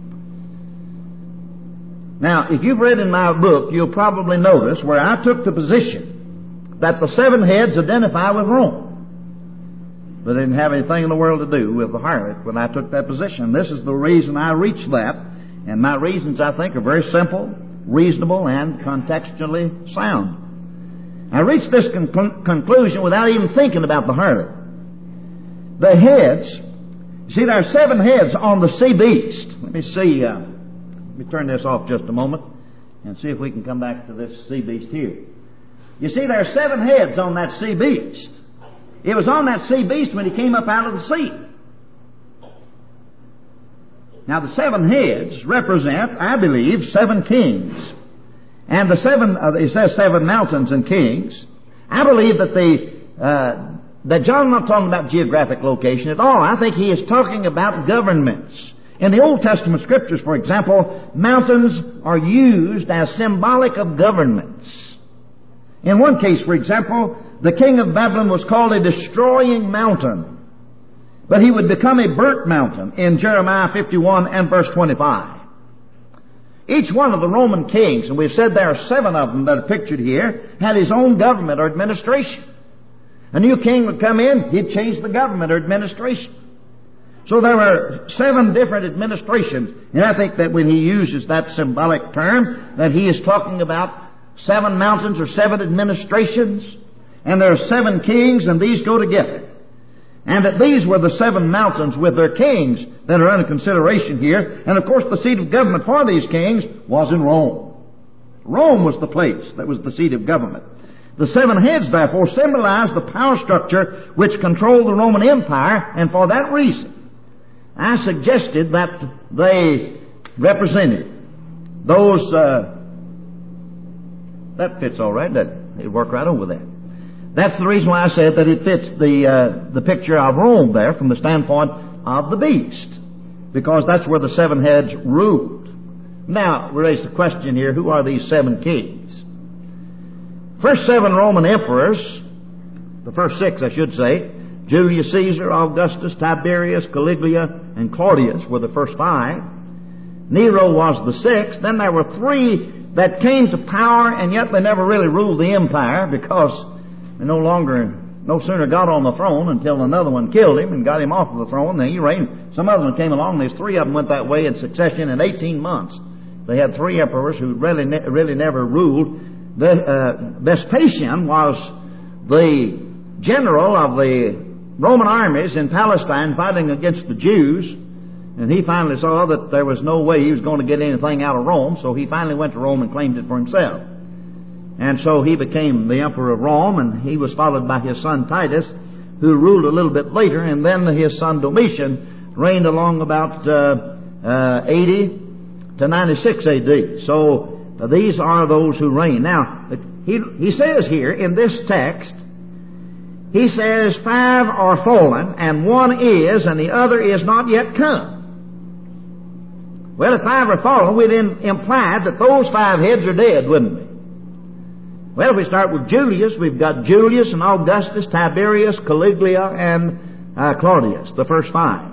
Now, if you've read in my book, you'll probably notice where I took the position that the 7 heads identify with Rome. But they didn't have anything in the world to do with the harlot when I took that position. This is the reason I reached that, and my reasons, I think, are very simple, reasonable, and contextually sound. I reached this conclusion without even thinking about the harlot. The heads, you see, there are 7 heads on the sea beast. Let me turn this off just a moment and see if we can come back to this sea beast here. You see, there are 7 heads on that sea beast. It was on that sea beast when he came up out of the sea. Now, the 7 heads represent, I believe, 7 kings. And the 7, it says 7 mountains and kings. I believe that John's not talking about geographic location at all. I think he is talking about governments. In the Old Testament Scriptures, for example, mountains are used as symbolic of governments. In one case, for example, the king of Babylon was called a destroying mountain, but he would become a burnt mountain in Jeremiah 51 and verse 25. Each one of the Roman kings, and we've said there are 7 of them that are pictured here, had his own government or administration. A new king would come in, he'd change the government or administration. So there were 7 different administrations, and I think that when he uses that symbolic term, that he is talking about 7 mountains or 7 administrations, and there are 7 kings, and these go together. And that these were the 7 mountains with their kings that are under consideration here. And of course the seat of government for these kings was in Rome. Rome was the place that was the seat of government. The 7 heads, therefore, symbolize the power structure which controlled the Roman Empire, and for that reason, I suggested that they represented those, that fits all right, doesn't it? It'd work right over there. That's the reason why I said that it fits the picture of Rome there from the standpoint of the beast, because that's where the 7 heads ruled. Now, we raise the question here, who are these 7 kings? First 7 Roman emperors, the first 6 I should say, Julius Caesar, Augustus, Tiberius, Caligula, and Claudius were the first 5. Nero was the 6th. Then there were 3 that came to power, and yet they never really ruled the empire, because they no sooner got on the throne until another one killed him and got him off of the throne. Then he reigned. Some other one came along. There's 3 of them went that way in succession in 18 months. They had 3 emperors who really never ruled. Vespasian was the general of the Roman armies in Palestine fighting against the Jews. And he finally saw that there was no way he was going to get anything out of Rome, so he finally went to Rome and claimed it for himself. And so he became the emperor of Rome, and he was followed by his son Titus, who ruled a little bit later, and then his son Domitian reigned along about 80 to 96 A.D. So These are those who reign. Now, he says here in this text, he says 5 are fallen, and 1 is, and the other is not yet come. Well, if 5 are fallen, we then implied that those 5 heads are dead, wouldn't we? Well, if we start with Julius, we've got Julius and Augustus, Tiberius, Caligula, and Claudius, the first 5.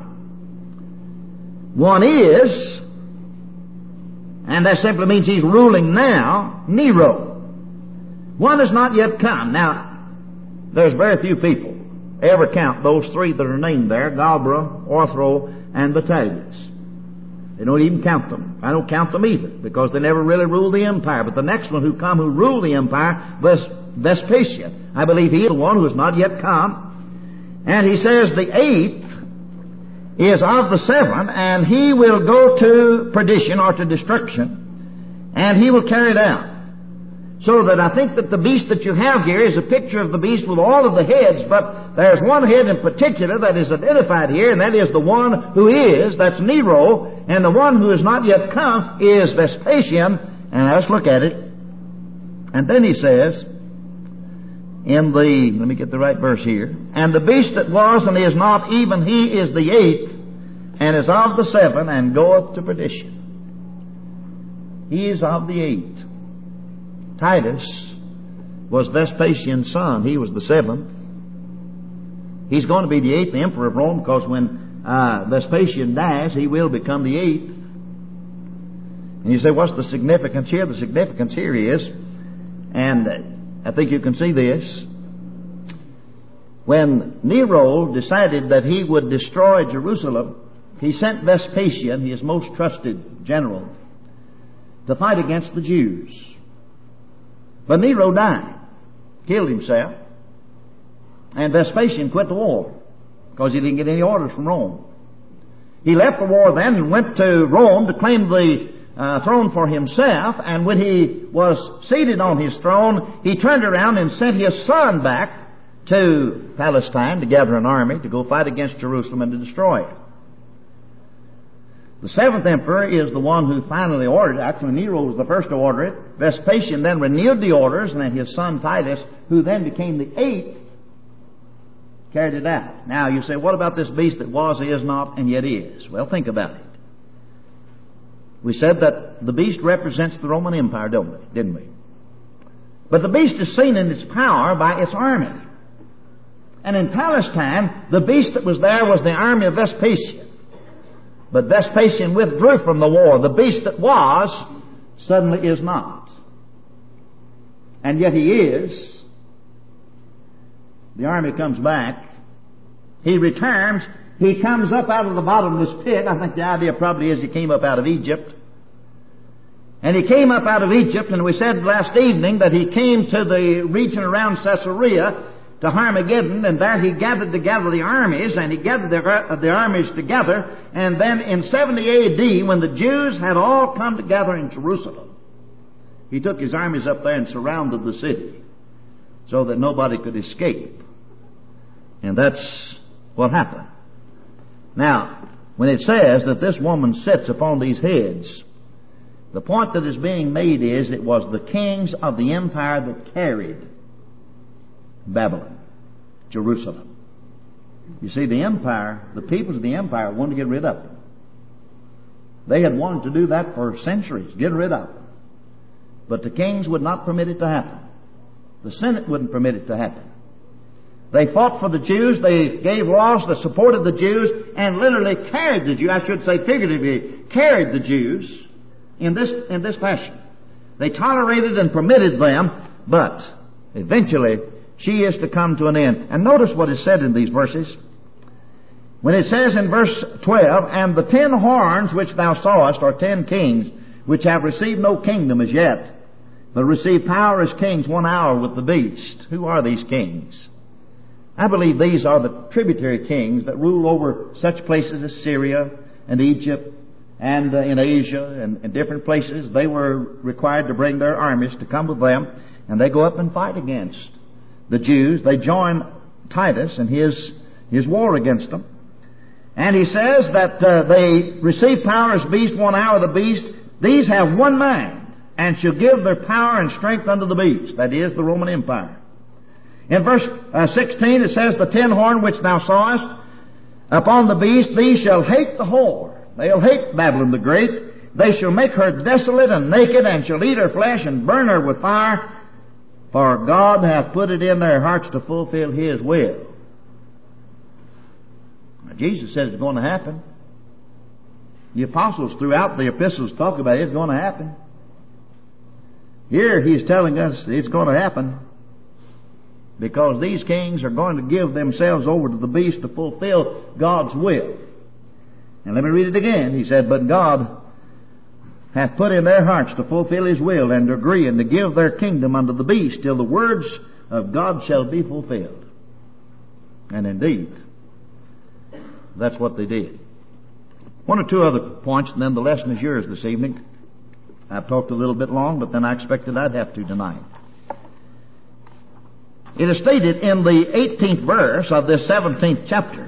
1 is, and that simply means he's ruling now, Nero. 1 has not yet come. Now, there's very few people ever count those 3 that are named there, Galba, Orthro, and Vitellius. They don't even count them. I don't count them either, because they never really ruled the empire. But the next one who ruled the empire was Vespasian. I believe he is the one who has not yet come. And he says the 8th is of the 7, and he will go to perdition or to destruction, and he will carry it out. So that I think that the beast that you have here is a picture of the beast with all of the heads, but there's one head in particular that is identified here, and that is the one who is, that's Nero, and the one who has not yet come is Vespasian. And let's look at it. And then he says, let me get the right verse here, and the beast that was and is not, even he is the 8th, and is of the 7, and goeth to perdition. He is of the 8th. Titus was Vespasian's son. He was the 7th. He's going to be the 8th emperor of Rome, because when Vespasian dies, he will become the 8th. And you say, what's the significance here? The significance here is, and I think you can see this, when Nero decided that he would destroy Jerusalem, he sent Vespasian, his most trusted general, to fight against the Jews. But Nero died, killed himself, and Vespasian quit the war because he didn't get any orders from Rome. He left the war then and went to Rome to claim the throne for himself, and when he was seated on his throne, he turned around and sent his son back to Palestine to gather an army to go fight against Jerusalem and to destroy it. The 7th emperor is the one who finally ordered it. Actually, Nero was the first to order it. Vespasian then renewed the orders, and then his son Titus, who then became the 8th, carried it out. Now, you say, what about this beast that was, is not, and yet is? Well, think about it. We said that the beast represents the Roman Empire, didn't we? But the beast is seen in its power by its army. And in Palestine, the beast that was there was the army of Vespasian. But Vespasian withdrew from the war. The beast that was suddenly is not. And yet he is. The army comes back. He returns. He comes up out of the bottomless pit. I think the idea probably is he came up out of Egypt. And he came up out of Egypt, and we said last evening that he came to the region around Caesarea to Armageddon, and there he gathered together the armies, and he gathered the armies together, and then in 70 A.D., when the Jews had all come together in Jerusalem, he took his armies up there and surrounded the city so that nobody could escape. And that's what happened. Now, when it says that this woman sits upon these heads, the point that is being made is it was the kings of the empire that carried Babylon, Jerusalem. You see, the empire, the peoples of the empire wanted to get rid of them. They had wanted to do that for centuries, get rid of them. But the kings would not permit it to happen. The Senate wouldn't permit it to happen. They fought for the Jews, they gave laws that supported the Jews, and literally carried the Jews, I should say figuratively, carried the Jews in this fashion. They tolerated and permitted them, but eventually she is to come to an end. And notice what is said in these verses. When it says in verse 12, and the 10 horns which thou sawest are 10 kings, which have received no kingdom as yet, but receive power as kings 1 hour with the beast. Who are these kings? I believe these are the tributary kings that rule over such places as Syria and Egypt and in Asia and in different places. They were required to bring their armies to come with them, and they go up and fight against the Jews. They join Titus in his war against them. And he says that they receive power as beast 1 hour the beast. These have one mind. and shall give their power and strength unto the beast, that is, the Roman Empire. In verse 16 it says, the 10 horn which thou sawest upon the beast, these shall hate the whore. They'll hate Babylon the Great. They shall make her desolate and naked, and shall eat her flesh and burn her with fire, for God hath put it in their hearts to fulfill His will. Now, Jesus said it's going to happen. The apostles throughout the epistles talk about it. It's going to happen. Here He's telling us it's going to happen, because these kings are going to give themselves over to the beast to fulfill God's will. And let me read it again. He said, but God hath put in their hearts to fulfill His will, and to agree, and to give their kingdom unto the beast, till the words of God shall be fulfilled. And indeed, that's what they did. One or two other points, and then the lesson is yours this evening. I've talked a little bit long, but then I expected I'd have to tonight. It is stated in the 18th verse of this 17th chapter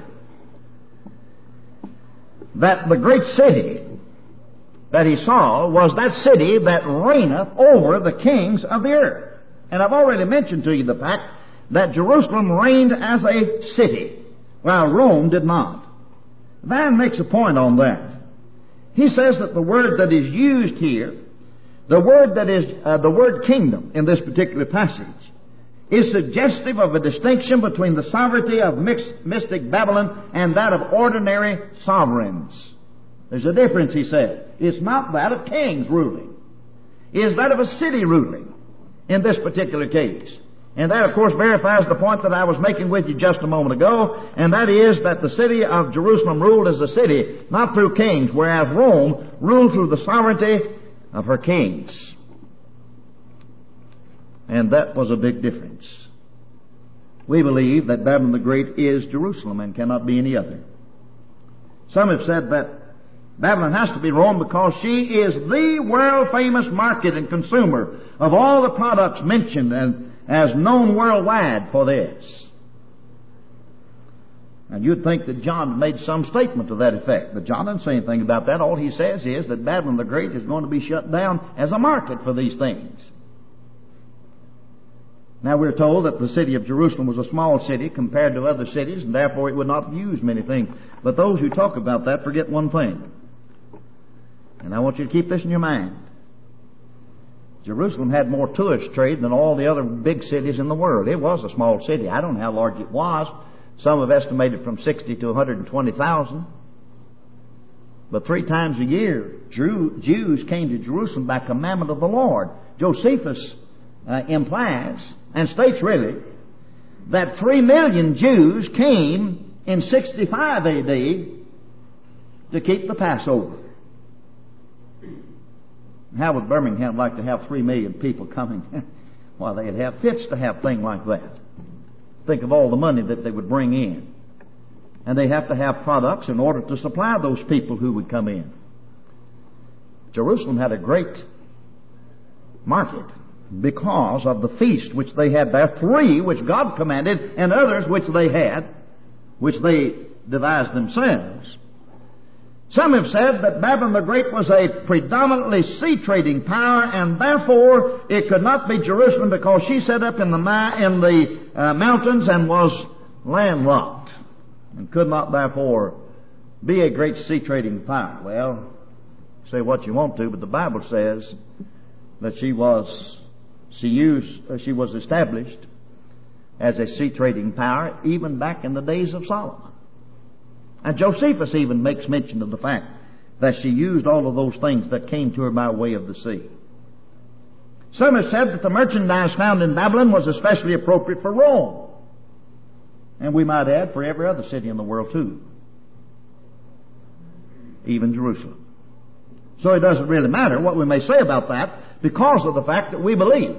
that the great city that he saw was that city that reigneth over the kings of the earth. And I've already mentioned to you the fact that Jerusalem reigned as a city, while Rome did not. Van makes a point on that. He says that the word that is used here, the word kingdom in this particular passage, is suggestive of a distinction between the sovereignty of mystic Babylon and that of ordinary sovereigns. There's a difference, he said. It's not that of kings ruling. It is that of a city ruling in this particular case. And that, of course, verifies the point that I was making with you just a moment ago, and that is that the city of Jerusalem ruled as a city, not through kings, whereas Rome ruled through the sovereignty of her kings. And that was a big difference. We believe that Babylon the Great is Jerusalem and cannot be any other. Some have said that Babylon has to be Rome because she is the world-famous market and consumer of all the products mentioned and as known worldwide for this. And you'd think that John made some statement to that effect, but John didn't say anything about that. All he says is that Babylon the Great is going to be shut down as a market for these things. Now we're told that the city of Jerusalem was a small city compared to other cities, and therefore it would not use many things. But those who talk about that forget one thing. And I want you to keep this in your mind. Jerusalem had more tourist trade than all the other big cities in the world. It was a small city. I don't know how large it was. Some have estimated from 60 to 120,000. But 3 times a year, Jews came to Jerusalem by commandment of the Lord. Josephus implies, and states really, that 3 million Jews came in 65 A.D. to keep the Passover. How would Birmingham like to have 3 million people coming? Why, they'd have fits to have a thing like that. Think of all the money that they would bring in. And they have to have products in order to supply those people who would come in. Jerusalem had a great market because of the feast which they had there, 3 which God commanded, and others which they had, which they devised themselves. Some have said that Babylon the Great was a predominantly sea trading power, and therefore it could not be Jerusalem because she set up in the mountains and was landlocked, and could not therefore be a great sea trading power. Well, say what you want to, but the Bible says that she was established as a sea trading power even back in the days of Solomon. And Josephus even makes mention of the fact that she used all of those things that came to her by way of the sea. Some have said that the merchandise found in Babylon was especially appropriate for Rome. And we might add for every other city in the world too. Even Jerusalem. So it doesn't really matter what we may say about that, because of the fact that we believe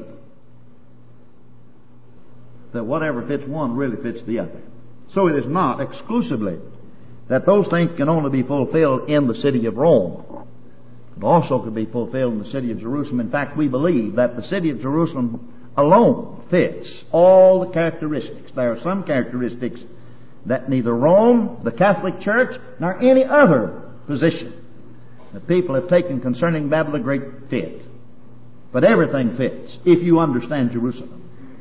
that whatever fits one really fits the other. So it is not exclusively that those things can only be fulfilled in the city of Rome. It also could be fulfilled in the city of Jerusalem. In fact, we believe that the city of Jerusalem alone fits all the characteristics. There are some characteristics that neither Rome, the Catholic Church, nor any other position that people have taken concerning Babylon the Great fit. But everything fits if you understand Jerusalem.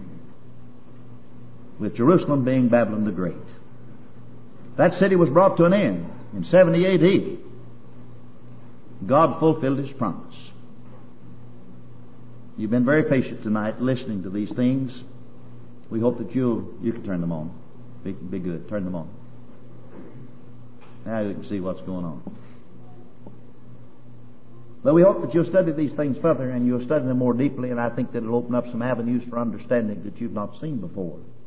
With Jerusalem being Babylon the Great. That city was brought to an end in 70 A.D. God fulfilled His promise. You've been very patient tonight listening to these things. We hope that you can turn them on. Be good. Turn them on. Now you can see what's going on. But we hope that you'll study these things further and you'll study them more deeply, and I think that it'll open up some avenues for understanding that you've not seen before.